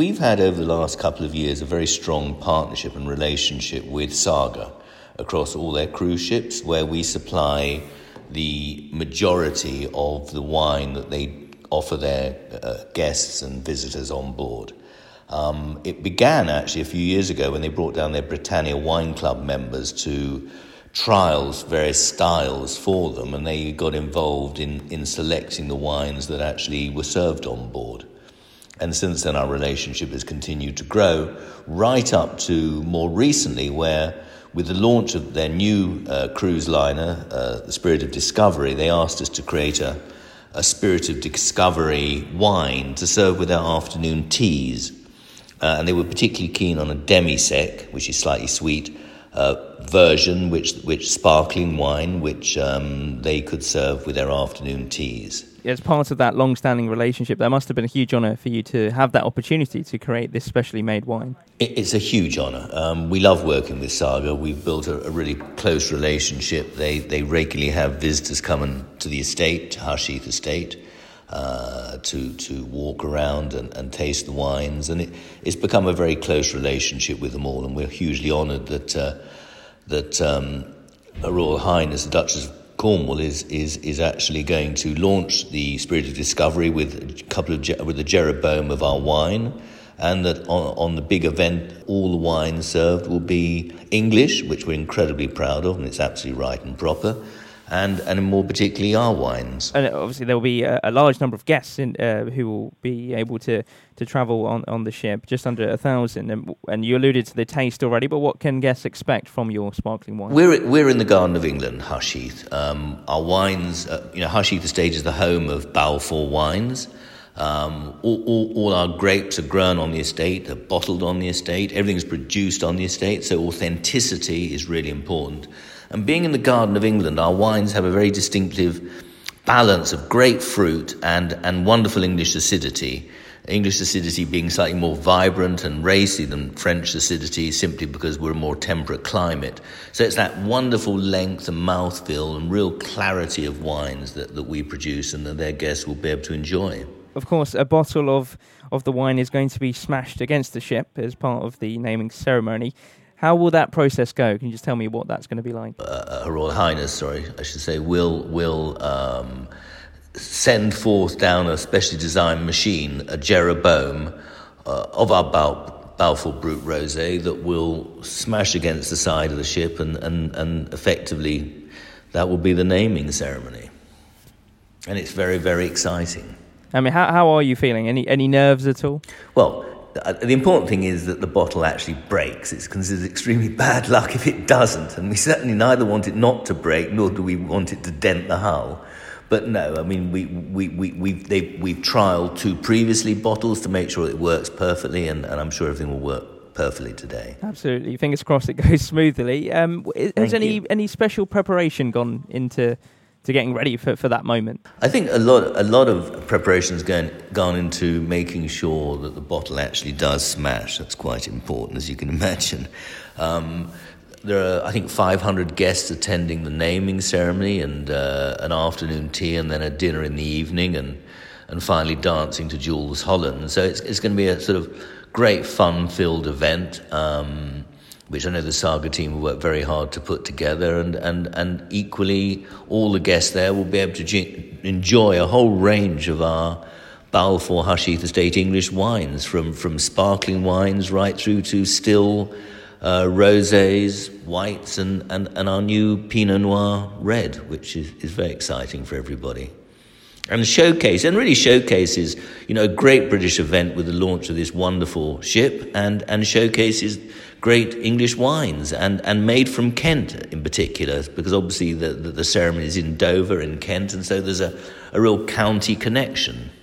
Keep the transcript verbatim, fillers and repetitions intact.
we've had over the last couple of years a very strong partnership and relationship with Saga across all their cruise ships, where we supply the majority of the wine that they offer their uh, guests and visitors on board. Um, it began actually a few years ago when they brought down their Britannia Wine Club members to trials various styles for them, and they got involved in, in selecting the wines that actually were served on board. And since then our relationship has continued to grow right up to more recently, where with the launch of their new uh, cruise liner, uh, the Spirit of Discovery, they asked us to create a, a Spirit of Discovery wine to serve with our afternoon teas. Uh, and they were particularly keen on a demi-sec, which is slightly sweet, uh, version, which which sparkling wine, which um, they could serve with their afternoon teas. As part of that long-standing relationship, that must have been a huge honour for you to have that opportunity to create this specially made wine. It, it's a huge honour. Um, we love working with Saga. We've built a, a really close relationship. They they regularly have visitors coming to the estate, to Harshith Estate, uh, to to walk around and, and taste the wines, and it, it's become a very close relationship with them all. And we're hugely honoured that uh, that um, Her Royal Highness the Duchess of Cornwall is is is actually going to launch the Spirit of Discovery with a couple of with the Jeroboam of our wine, and that on, on the big event all the wine served will be English, which we're incredibly proud of, and it's absolutely right and proper, and and more particularly our wines. And obviously there will be a, a large number of guests in, uh, who will be able to, to travel on, on the ship, just under a thousand. And, and you alluded to the taste already, but what can guests expect from your sparkling wine? We're we're in the Garden of England, Harshith. Um, our wines, uh, you know, Harshith Estate is the home of Balfour wines. Um, all, all, all our grapes are grown on the estate, are bottled on the estate. Everything's produced on the estate, so authenticity is really important. And being in the Garden of England, our wines have a very distinctive balance of great fruit and, and wonderful English acidity. English acidity being slightly more vibrant and racy than French acidity, simply because we're a more temperate climate. So it's that wonderful length and mouthfeel and real clarity of wines that, that we produce and that their guests will be able to enjoy. Of course, a bottle of, of the wine is going to be smashed against the ship as part of the naming ceremony. How will that process go? Can you just tell me what that's going to be like? Uh, Her Royal Highness, sorry, I should say, will will um, send forth down a specially designed machine, a Jeroboam, uh, of our Bal- Balfour Brut Rosé that will smash against the side of the ship, and, and, and effectively that will be the naming ceremony. And it's very, very exciting. I mean, how how are you feeling? Any any nerves at all? Well, the important thing is that the bottle actually breaks. It's considered extremely bad luck if it doesn't, and we certainly neither want it not to break, nor do we want it to dent the hull. But no, I mean, we, we, we, we've, they, we've trialled two previously bottles to make sure it works perfectly, and, and I'm sure everything will work perfectly today. Absolutely. Fingers crossed it goes smoothly. Um, has Thank any you. any special preparation gone into to getting ready for, for that moment? I think a lot a lot of preparation's gone gone into making sure that the bottle actually does smash. That's quite important, as you can imagine. Um, there are, I think, five hundred guests attending the naming ceremony, and uh, an afternoon tea, and then a dinner in the evening, and and finally dancing to Jules Holland. So it's it's going to be a sort of great fun-filled event, um, which I know the Saga team will work very hard to put together, and, and, and equally all the guests there will be able to g- enjoy a whole range of our Balfour Harshith Estate English wines, from, from sparkling wines right through to still uh, rosés, whites, and, and, and our new Pinot Noir red, which is, is very exciting for everybody. And showcase, and really showcases, you know, a great British event with the launch of this wonderful ship, and, and showcases great English wines, and, and made from Kent in particular, because obviously the, the, the ceremony is in Dover in Kent, and so there's a, a real county connection.